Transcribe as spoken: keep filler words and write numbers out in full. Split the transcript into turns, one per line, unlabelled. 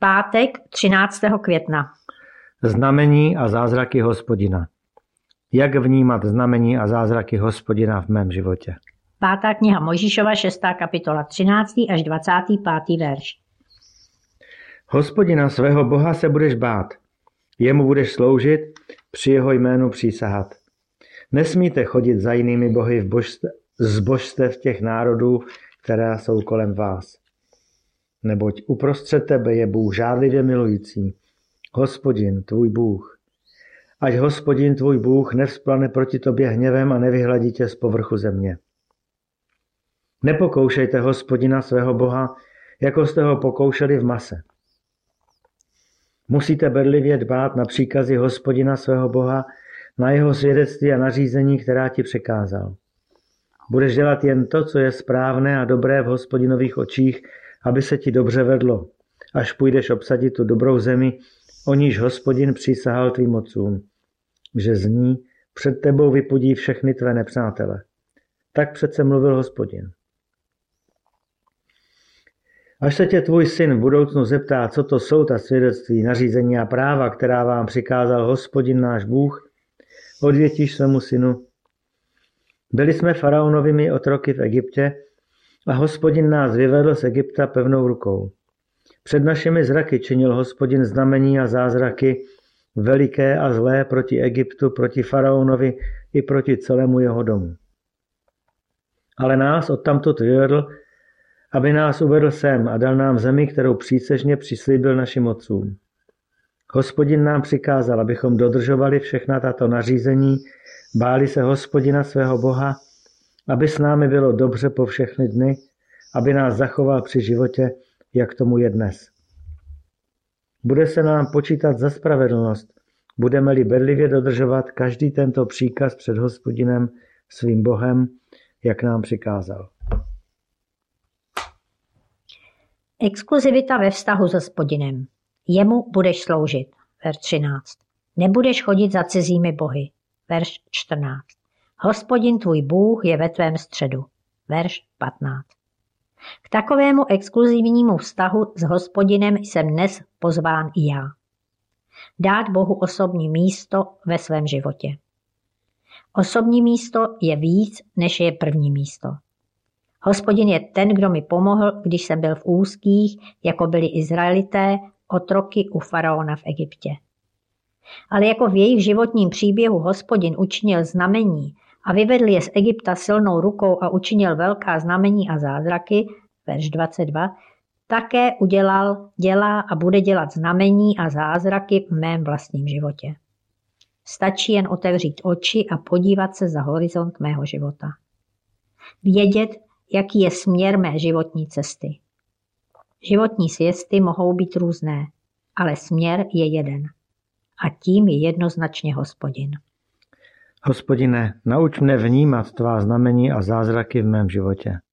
Pátek třináctého května.
Znamení a zázraky Hospodina. Jak vnímat znamení a zázraky Hospodina v mém životě?
Pátá kniha Mojžíšova, šestá kapitola, třináctý až dvacátý pátý verš.
Hospodina svého Boha se budeš bát. Jemu budeš sloužit, při jeho jménu přísahat. Nesmíte chodit za jinými bohy v božstv, z božstev těch národů, které jsou kolem vás. Neboť uprostřed tebe je Bůh žárlivě milující, Hospodin, tvůj Bůh. Ať Hospodin, tvůj Bůh, nevzplane proti tobě hněvem a nevyhladí tě z povrchu země. Nepokoušejte Hospodina svého Boha, jako jste ho pokoušeli v mase. Musíte bedlivě dbát na příkazy Hospodina svého Boha, na jeho svědectví a nařízení, která ti překázal. Budeš dělat jen to, co je správné a dobré v Hospodinových očích, aby se ti dobře vedlo, až půjdeš obsadit tu dobrou zemi, o níž Hospodin přísahal tvým otcům, že z ní před tebou vypudí všechny tvé nepřátele. Tak přece mluvil Hospodin. Až se tě tvůj syn v budoucnu zeptá, co to jsou ta svědectví, nařízení a práva, která vám přikázal Hospodin náš Bůh, odvětíš svému synu. Byli jsme faraonovými otroky v Egyptě a Hospodin nás vyvedl z Egypta pevnou rukou. Před našimi zraky činil Hospodin znamení a zázraky veliké a zlé proti Egyptu, proti faraonovi i proti celému jeho domu. Ale nás odtamtud vyvedl, aby nás uvedl sem a dal nám zemi, kterou přísežně přislíbil našim otcům. Hospodin nám přikázal, abychom dodržovali všechna tato nařízení, báli se Hospodina svého Boha, aby s námi bylo dobře po všechny dny, aby nás zachoval při životě, jak tomu je dnes. Bude se nám počítat za spravedlnost, budeme-li bedlivě dodržovat každý tento příkaz před Hospodinem svým Bohem, jak nám přikázal.
Exkluzivita ve vztahu s Hospodinem. Jemu budeš sloužit. Verš třináct. Nebudeš chodit za cizími bohy. Verš čtrnáct. Hospodin tvůj Bůh je ve tvém středu. Verš patnáct. K takovému exkluzivnímu vztahu s Hospodinem jsem dnes pozván i já. Dát Bohu osobní místo ve svém životě. Osobní místo je víc, než je první místo. Hospodin je ten, kdo mi pomohl, když jsem byl v úzkých, jako byli Izraelité, otroky u faraona v Egyptě. Ale jako v jejich životním příběhu Hospodin učinil znamení a vyvedl je z Egypta silnou rukou a učinil velká znamení a zázraky, verš dvacet dva, také udělal, dělá a bude dělat znamení a zázraky v mém vlastním životě. Stačí jen otevřít oči a podívat se za horizont mého života. Vědět, jaký je směr mé životní cesty. Životní cesty mohou být různé, ale směr je jeden. A tím je jednoznačně Hospodin.
Hospodine, nauč mne vnímat tvá znamení a zázraky v mém životě.